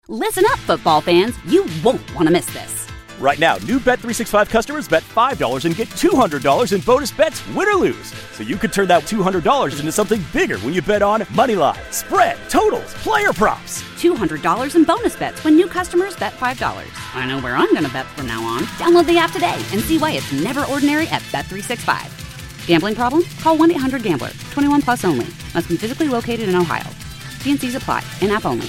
Listen up, football fans. You won't want to miss this. Right now, new Bet365 customers bet $5 and get $200 in bonus bets, win or lose. So you could turn that $200 into something bigger when you bet on moneyline, spread, totals, player props. $200 in bonus bets when new customers bet $5. I know where I'm going to bet from now on. Download the app today and see why it's never ordinary at Bet365. Gambling problem? Call 1-800-GAMBLER. 21 plus only. Must be physically located in Ohio. T&Cs apply. In-app only.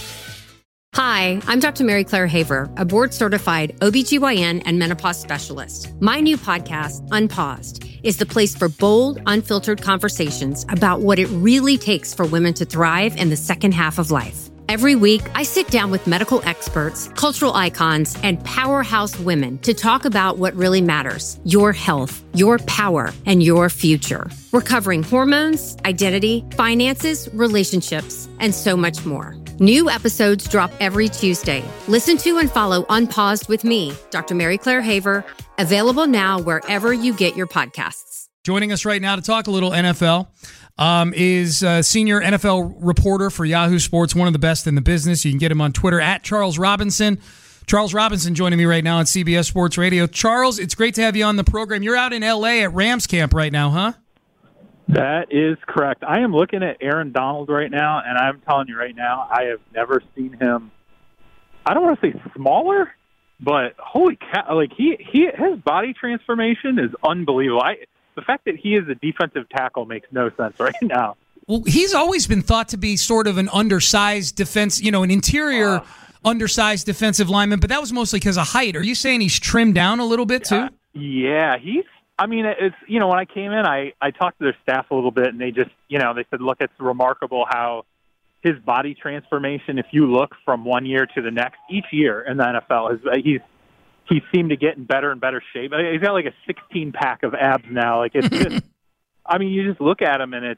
Hi, I'm Dr. Mary Claire Haver, a board-certified OBGYN and menopause specialist. My new podcast, Unpaused, is the place for bold, unfiltered conversations about what it really takes for women to thrive in the second half of life. Every week, I sit down with medical experts, cultural icons, and powerhouse women to talk about what really matters: your health, your power, and your future. We're covering hormones, identity, finances, relationships, and so much more. New episodes drop every Tuesday. Listen to and follow Unpaused with me, Dr. Mary Claire Haver, available now wherever you get your podcasts. Joining us right now to talk a little NFL is senior NFL reporter for Yahoo Sports, one of the best in the business. You can get him on Twitter at Charles Robinson. Charles Robinson joining me right now on CBS Sports Radio. Charles, it's great to have you on the program. You're out in L.A. at Rams camp right now, huh? That is correct. I am looking at Aaron Donald right now, and I'm telling you right now, I have never seen him, I don't want to say smaller, but holy cow, like his body transformation is unbelievable. The fact that he is a defensive tackle makes no sense right now. Well, he's always been thought to be sort of an undersized defense, an interior undersized defensive lineman, but that was mostly because of height. Are you saying he's trimmed down a little bit too? Yeah, it's, when I came in, I talked to their staff a little bit, and they just, they said, look, it's remarkable how his body transformation, if you look from one year to the next, each year in the NFL, he seemed to get in better and better shape. He's got like a 16-pack of abs now. Like, it's just, you just look at him, and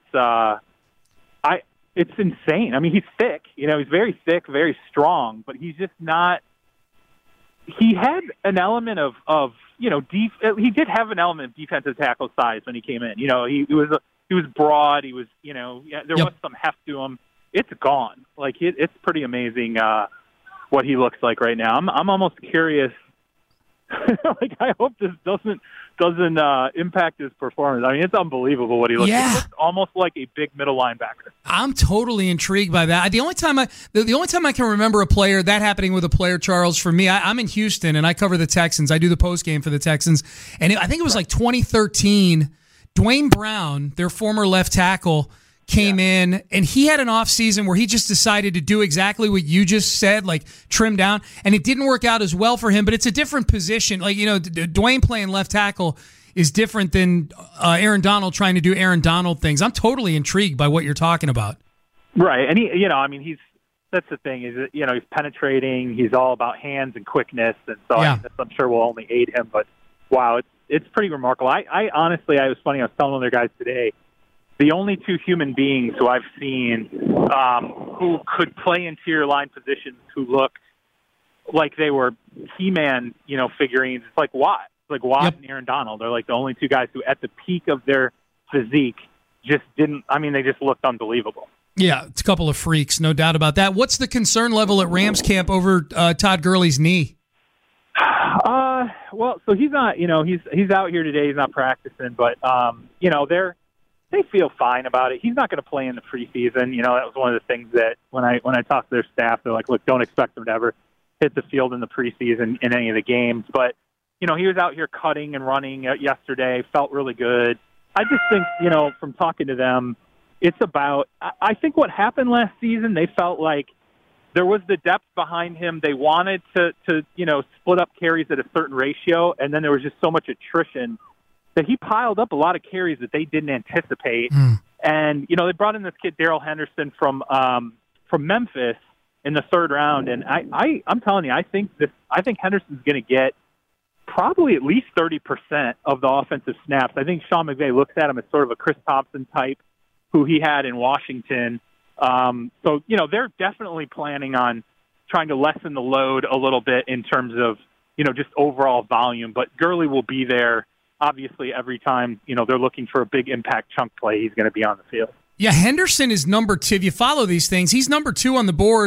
it's insane. He's thick. He's very thick, very strong, but he's just not. He had an element of he did have an element of defensive tackle size when he came in. He was broad. He was, there was some heft to him. It's gone. Like it's pretty amazing what he looks like right now. I'm almost curious. Like I hope this doesn't impact his performance. It's unbelievable what he looks like. He looks almost like a big middle linebacker. I'm totally intrigued by that. The only time I can remember a player that happening with a player, Charles, for me, I'm in Houston and I cover the Texans. I do the post game for the Texans, and I think it was like 2013. Dwayne Brown, their former left tackle, came in, and he had an offseason where he just decided to do exactly what you just said, like trim down, and it didn't work out as well for him, but it's a different position. Like, Dwayne playing left tackle is different than Aaron Donald trying to do Aaron Donald things. I'm totally intrigued by what you're talking about. Right, and that's the thing is, he's penetrating, he's all about hands and quickness, and so I'm sure will only aid him, but wow, it's pretty remarkable. I honestly, I was telling one of their guys today, the only two human beings who I've seen who could play interior line positions who look like they were He-Man, figurines. It's like Watt. It's like Watt and Aaron Donald. They're like the only two guys who, at the peak of their physique, just didn't. They just looked unbelievable. Yeah, it's a couple of freaks, no doubt about that. What's the concern level at Rams camp over Todd Gurley's knee? Well, so he's not. He's out here today. He's not practicing, but they feel fine about it. He's not going to play in the preseason. That was one of the things that when I talked to their staff, they're like, look, don't expect him to ever hit the field in the preseason in any of the games. But, he was out here cutting and running yesterday, felt really good. I just think, from talking to them, it's about, I think what happened last season, they felt like there was the depth behind him. They wanted to split up carries at a certain ratio, and then there was just so much attrition that he piled up a lot of carries that they didn't anticipate. And, they brought in this kid, Darrell Henderson from Memphis in the third round. And I'm telling you, I think Henderson's going to get probably at least 30% of the offensive snaps. I think Sean McVay looks at him as sort of a Chris Thompson type who he had in Washington. So, they're definitely planning on trying to lessen the load a little bit in terms of, just overall volume. But Gurley will be there. Obviously, every time, they're looking for a big impact chunk play, he's going to be on the field. Yeah, Henderson is number 2. If you follow these things, he's number 2 on the board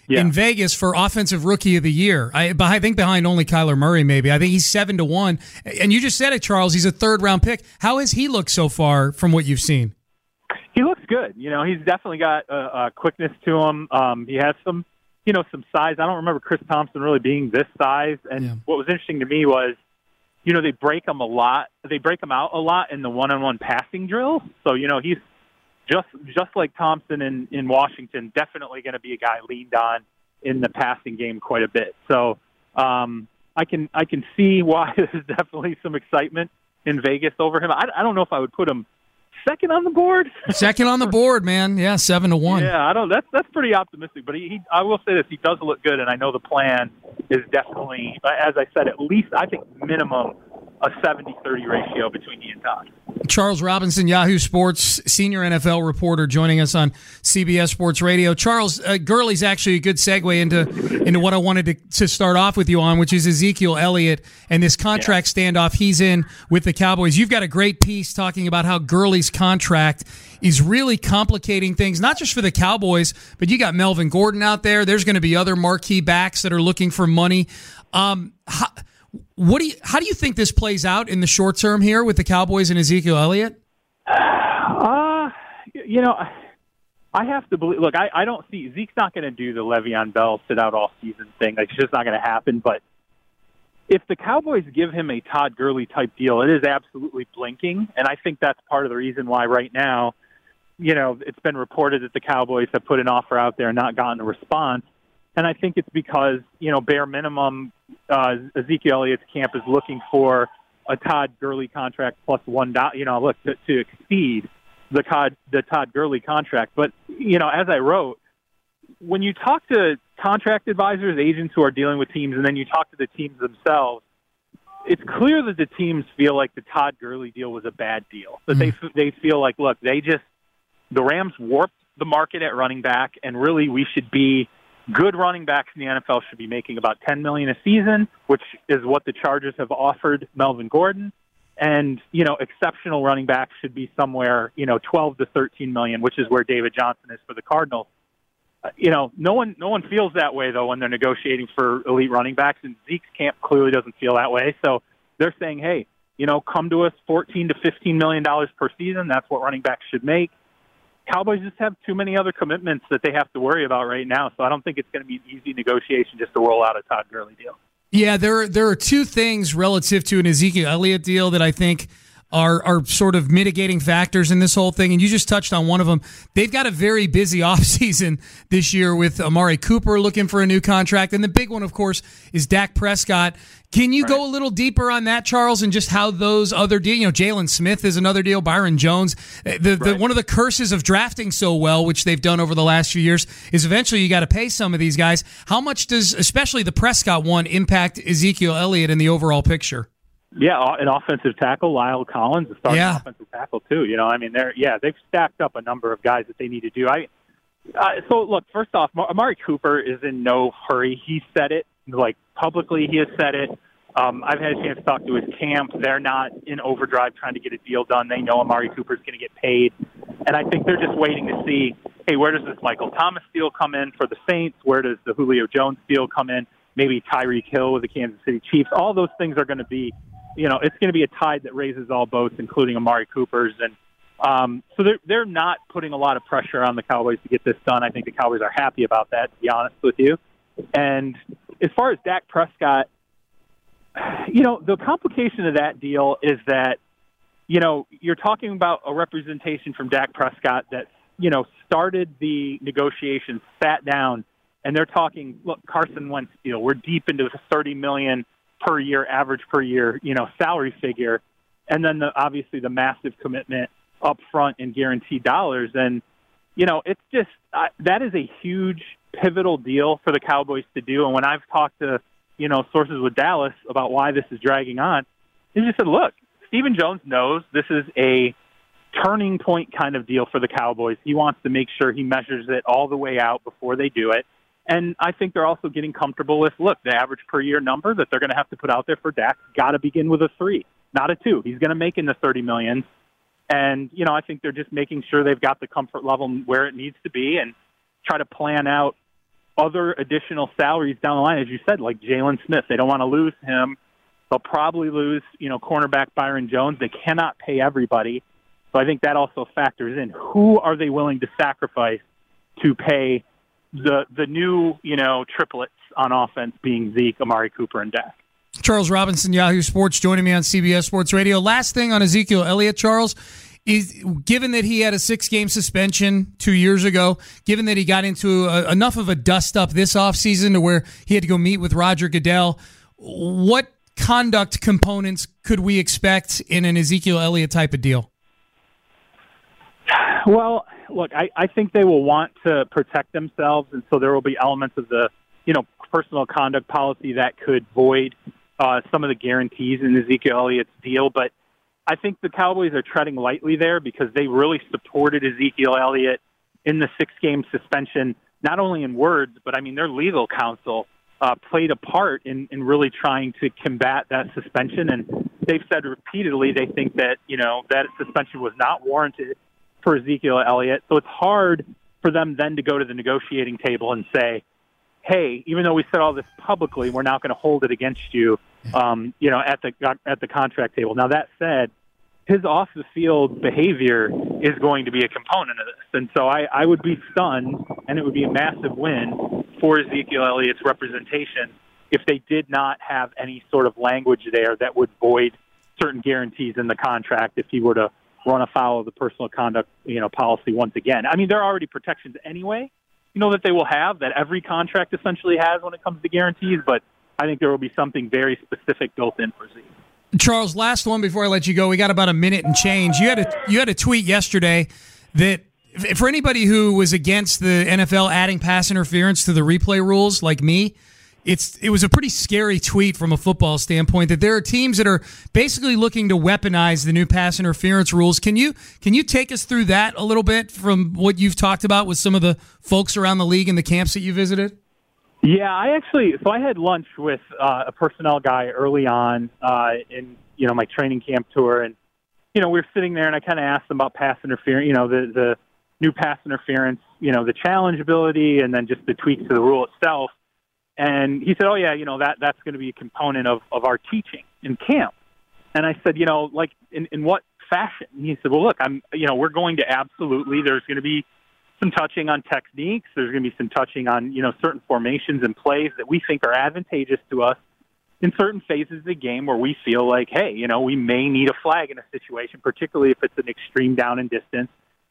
in Vegas for Offensive Rookie of the Year. I think behind only Kyler Murray, maybe. I think he's 7-1. And you just said it, Charles. He's a third-round pick. How has he looked so far from what you've seen? He looks good. He's definitely got a quickness to him. He has some size. I don't remember Chris Thompson really being this size. And what was interesting to me was, they break him a lot. They break him out a lot in the one-on-one passing drills. So, he's just like Thompson in Washington, definitely going to be a guy leaned on in the passing game quite a bit. So I can see why there's definitely some excitement in Vegas over him. I don't know if I would put him second on the board. Second on the board, man. Yeah, 7-1. Yeah, I don't. That's pretty optimistic. But I will say this: he does look good, and I know the plan is definitely, as I said, at least I think minimum a 70-30 ratio between he and Todd. Charles Robinson, Yahoo Sports, senior NFL reporter, joining us on CBS Sports Radio. Charles, Gurley's actually a good segue into what I wanted to start off with you on, which is Ezekiel Elliott and this contract standoff he's in with the Cowboys. You've got a great piece talking about how Gurley's contract is really complicating things, not just for the Cowboys, but you got Melvin Gordon out there. There's going to be other marquee backs that are looking for money. How do you think this plays out in the short term here with the Cowboys and Ezekiel Elliott? I have to believe. Look, I don't see Zeke's not going to do the Le'Veon Bell sit out all season thing. It's just not going to happen. But if the Cowboys give him a Todd Gurley type deal, it is absolutely blinking, and I think that's part of the reason why right now, it's been reported that the Cowboys have put an offer out there and not gotten a response. And I think it's because, bare minimum, Ezekiel Elliott's camp is looking for a Todd Gurley contract plus $1, to exceed the Todd Gurley contract. But, as I wrote, when you talk to contract advisors, agents who are dealing with teams, and then you talk to the teams themselves, it's clear that the teams feel like the Todd Gurley deal was a bad deal. That they feel like, look, the Rams warped the market at running back, and really we should be good running backs in the NFL should be making about $10 million a season, which is what the Chargers have offered Melvin Gordon. And, exceptional running backs should be somewhere, 12 to 13 million, which is where David Johnson is for the Cardinals. No one feels that way, though, when they're negotiating for elite running backs, and Zeke's camp clearly doesn't feel that way. So they're saying, hey, come to us $14 to $15 million per season. That's what running backs should make. Cowboys just have too many other commitments that they have to worry about right now, so I don't think it's going to be an easy negotiation just to roll out a Todd Gurley deal. Yeah, there are two things relative to an Ezekiel Elliott deal that I think are sort of mitigating factors in this whole thing, and you just touched on one of them. They've got a very busy offseason this year with Amari Cooper looking for a new contract, and the big one, of course, is Dak Prescott. Can you go a little deeper on that, Charles, and just how those other deals, Jalen Smith is another deal, Byron Jones. One of the curses of drafting so well, which they've done over the last few years, is eventually you got to pay some of these guys. How much does, especially the Prescott one, impact Ezekiel Elliott in the overall picture? Yeah, an offensive tackle, Lyle Collins, a starting offensive tackle too. They've stacked up a number of guys that they need to do. So look, first off, Amari Cooper is in no hurry. He said it, publicly he has said it. I've had a chance to talk to his camp. They're not in overdrive trying to get a deal done. They know Amari Cooper's going to get paid. And I think they're just waiting to see, hey, where does this Michael Thomas deal come in for the Saints? Where does the Julio Jones deal come in? Maybe Tyreek Hill with the Kansas City Chiefs. All those things are going to be, it's going to be a tide that raises all boats, including Amari Cooper's. And so they're not putting a lot of pressure on the Cowboys to get this done. I think the Cowboys are happy about that, to be honest with you. And as far as Dak Prescott, the complication of that deal is that, you're talking about a representation from Dak Prescott that, started the negotiations, sat down, and they're talking, look, Carson Wentz deal. We're deep into the $30 million per year, average per year, salary figure. And then obviously the massive commitment up front in guaranteed dollars. And, it's just, that is a huge pivotal deal for the Cowboys to do. And when I've talked to, sources with Dallas about why this is dragging on, they just said, look, Stephen Jones knows this is a turning point kind of deal for the Cowboys. He wants to make sure he measures it all the way out before they do it. And I think they're also getting comfortable with, look, the average per year number that they're going to have to put out there for Dak got to begin with a 3, not a 2. He's going to make in the $30 million. And, I think they're just making sure they've got the comfort level where it needs to be and try to plan out, other additional salaries down the line, as you said, like Jalen Smith. They don't want to lose him. They'll probably lose, cornerback Byron Jones. They cannot pay everybody. So I think that also factors in. Who are they willing to sacrifice to pay the new, triplets on offense being Zeke, Amari Cooper, and Dak? Charles Robinson, Yahoo Sports, joining me on CBS Sports Radio. Last thing on Ezekiel Elliott, Charles, is given that he had a 6-game suspension 2 years ago, given that he got into enough of a dust-up this offseason to where he had to go meet with Roger Goodell, what conduct components could we expect in an Ezekiel Elliott type of deal? Well, look, I think they will want to protect themselves, and so there will be elements of the, personal conduct policy that could void some of the guarantees in Ezekiel Elliott's deal. But I think the Cowboys are treading lightly there because they really supported Ezekiel Elliott in the 6-game suspension, not only in words, but, their legal counsel played a part in really trying to combat that suspension. And they've said repeatedly they think that, that suspension was not warranted for Ezekiel Elliott. So it's hard for them then to go to the negotiating table and say, hey, even though we said all this publicly, we're not going to hold it against you, at the contract table. Now, that said, his off-the-field behavior is going to be a component of this. And so I would be stunned, and it would be a massive win for Ezekiel Elliott's representation if they did not have any sort of language there that would void certain guarantees in the contract if he were to run afoul of the personal conduct, policy once again. There are already protections anyway, that they will have, that every contract essentially has when it comes to guarantees, but I think there will be something very specific built in for Zeke. Charles, last one before I let you go. We got about a minute and change. You had a tweet yesterday that for anybody who was against the NFL adding pass interference to the replay rules, like me, it was a pretty scary tweet from a football standpoint that there are teams that are basically looking to weaponize the new pass interference rules. Can you take us through that a little bit from what you've talked about with some of the folks around the league and the camps that you visited? Yeah, I had lunch with a personnel guy early on in my training camp tour, and we were sitting there, and I kind of asked him about pass interference, the new pass interference, the challengeability, and then just the tweaks to the rule itself. And he said, oh, yeah, that's going to be a component of our teaching in camp. And I said, like in what fashion? And he said, well, look, we're going to there's going to be some touching on techniques. There's going to be some touching on, certain formations and plays that we think are advantageous to us in certain phases of the game where we feel like, hey, we may need a flag in a situation, particularly if it's an extreme down and distance.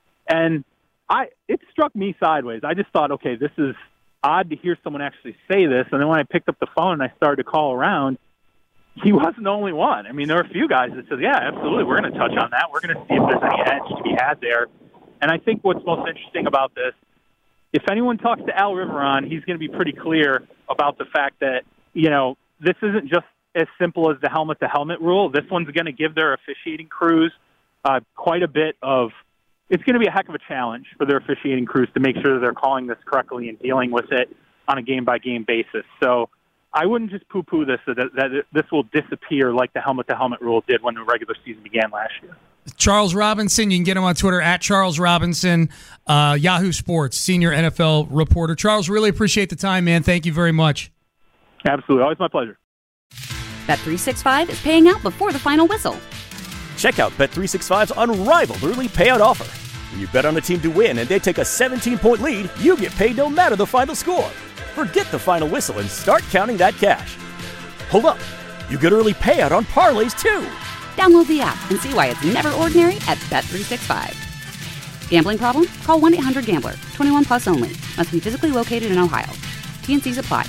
And it struck me sideways. I just thought, okay, this is odd to hear someone actually say this. And then when I picked up the phone and I started to call around, he wasn't the only one. There were a few guys that said, yeah, absolutely, we're going to touch on that. We're going to see if there's any edge to be had there. And I think what's most interesting about this, if anyone talks to Al Riveron, he's going to be pretty clear about the fact that, this isn't just as simple as the helmet-to-helmet rule. This one's going to give their officiating crews quite a bit of – it's going to be a heck of a challenge for their officiating crews to make sure that they're calling this correctly and dealing with it on a game-by-game basis. So I wouldn't just poo-poo this, that this will disappear like the helmet-to-helmet rule did when the regular season began last year. Charles Robinson, you can get him on Twitter at Charles Robinson, Yahoo Sports, senior NFL reporter. Charles, really appreciate the time, man. Thank you very much. Absolutely. Always my pleasure. Bet365 is paying out before the final whistle. Check out Bet365's unrivaled early payout offer. When you bet on a team to win and they take a 17-point lead, you get paid no matter the final score. Forget the final whistle and start counting that cash. Hold up. You get early payout on parlays, too. Download the app and see why it's never ordinary at Bet365. Gambling problem? Call 1-800-GAMBLER. 21 plus only. Must be physically located in Ohio. T&Cs apply.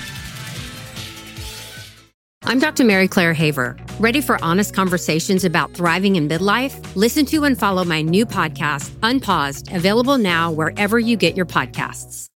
I'm Dr. Mary Claire Haver. Ready for honest conversations about thriving in midlife? Listen to and follow my new podcast, Unpaused, available now wherever you get your podcasts.